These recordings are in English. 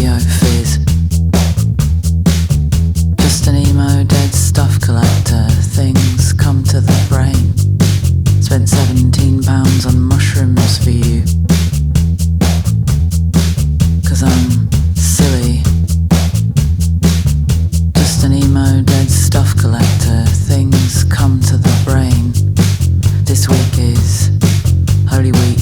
Romeo fizz. Just an emo dead stuff collector. Things come to the brain. Spent £17 on mushrooms for you. 'Cause I'm silly. Just an emo dead stuff collector. Things come to the brain. This week is Holy Week.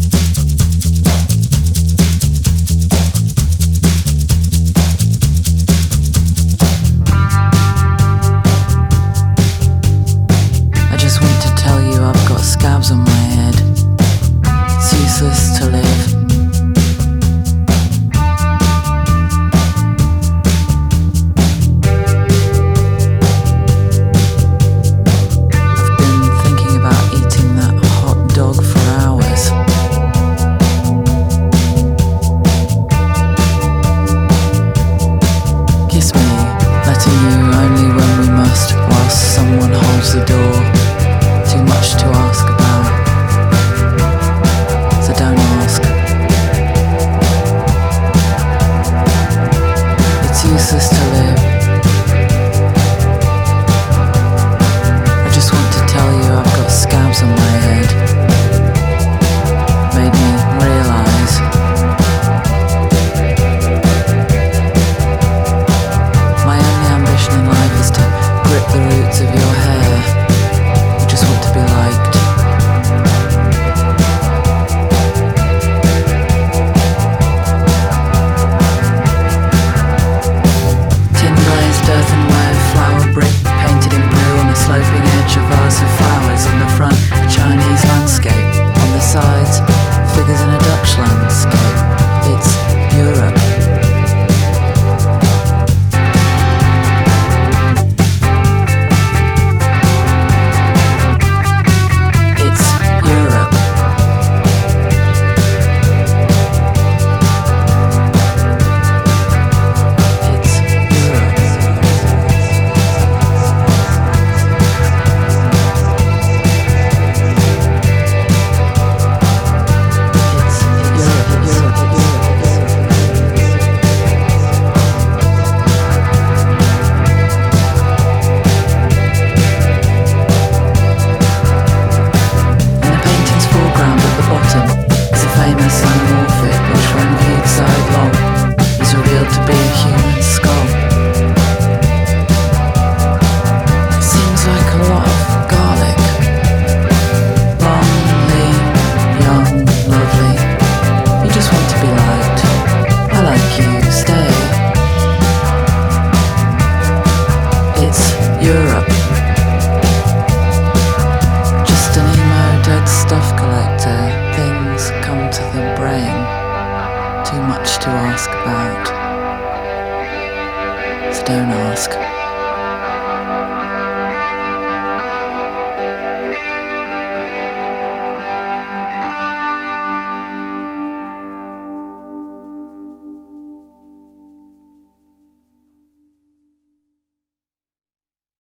I just want to tell you I've got scabs on my head. It's useless to live. I've been thinking about eating that hot dog for hours. Kiss me, letting you only when we must, whilst someone holds the door. Too much to ask about, so don't ask. It's useless to live. I just want to tell you I've got scabs on my head. Made me realise my only ambition in life is to grip the roots of your hair. I just want to be liked. Tin glazed earthenware, flower brick painted in blue on the sloping edge, a vase of flowers on the front, a Chinese landscape on the sides, figures in a Dutch landscape. It's Europe. It's Europe. It's Europe. It's In the painting's foreground at the bottom is a famous anamorphic which, when viewed sidelong, is revealed to be a human skull. It seems like a lot of garlic. Long, lean, young, lovely. You just want to be liked. I like you, stay. It's Europe. Just an emo dead stuff collector. Things come to the brain. Too much to ask about, so don't ask.